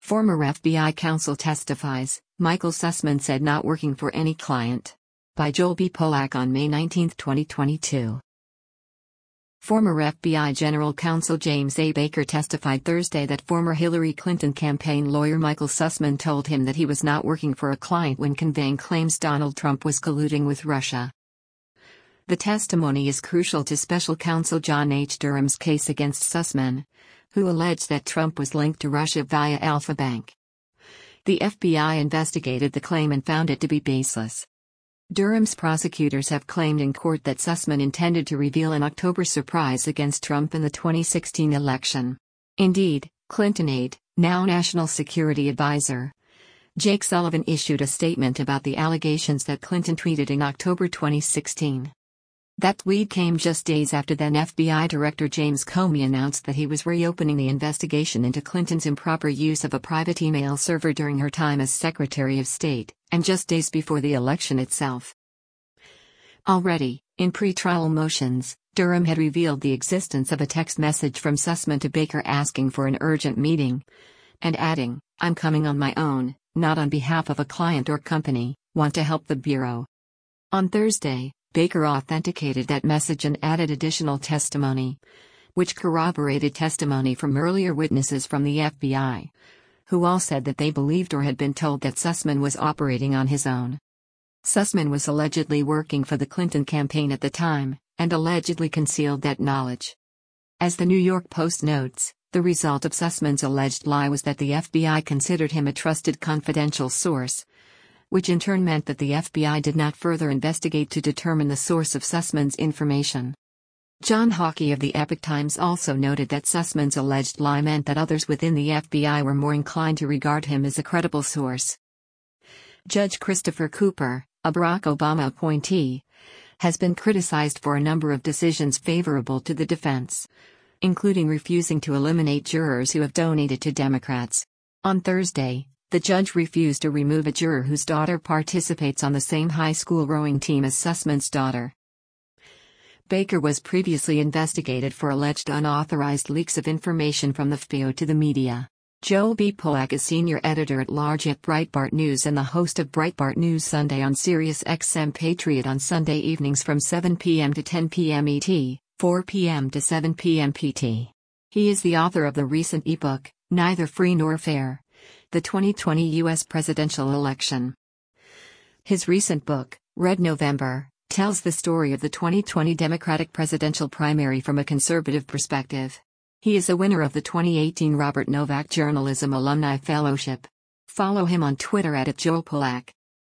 Former FBI counsel testifies, Michael Sussman said not working for any client. By Joel B. Polak on May 19, 2022. Former FBI General Counsel James A. Baker testified Thursday that former Hillary Clinton campaign lawyer Michael Sussman told him that he was not working for a client when conveying claims Donald Trump was colluding with Russia. The testimony is crucial to special counsel John H. Durham's case against Sussman, who alleged that Trump was linked to Russia via Alfa Bank. The FBI investigated the claim and found it to be baseless. Durham's prosecutors have claimed in court that Sussman intended to reveal an October surprise against Trump in the 2016 election. Indeed, Clinton aide, now National Security Advisor, Jake Sullivan issued a statement about the allegations that Clinton tweeted in October 2016. That tweet came just days after then FBI Director James Comey announced that he was reopening the investigation into Clinton's improper use of a private email server during her time as Secretary of State, and just days before the election itself. Already, in pre-trial motions, Durham had revealed the existence of a text message from Sussman to Baker asking for an urgent meeting, and adding, "I'm coming on my own, not on behalf of a client or company, want to help the Bureau." On Thursday, Baker authenticated that message and added additional testimony, which corroborated testimony from earlier witnesses from the FBI, who all said that they believed or had been told that Sussman was operating on his own. Sussman was allegedly working for the Clinton campaign at the time, and allegedly concealed that knowledge. As the New York Post notes, the result of Sussman's alleged lie was that the FBI considered him a trusted confidential source, which in turn meant that the FBI did not further investigate to determine the source of Sussman's information. John Hawkey of the Epoch Times also noted that Sussman's alleged lie meant that others within the FBI were more inclined to regard him as a credible source. Judge Christopher Cooper, a Barack Obama appointee, has been criticized for a number of decisions favorable to the defense, including refusing to eliminate jurors who have donated to Democrats. On Thursday, the judge refused to remove a juror whose daughter participates on the same high school rowing team as Sussman's daughter. Baker was previously investigated for alleged unauthorized leaks of information from the FBO to the media. Joel B. Polak is senior editor-at-large at Breitbart News and the host of Breitbart News Sunday on Sirius XM Patriot on Sunday evenings from 7 p.m. to 10 p.m. ET, 4 p.m. to 7 p.m. PT. He is the author of the recent ebook, Neither Free Nor Fair: The 2020 U.S. Presidential Election. His recent book, Red November, tells the story of the 2020 Democratic presidential primary from a conservative perspective. He is a winner of the 2018 Robert Novak Journalism Alumni Fellowship. Follow him on Twitter @JoelPolak.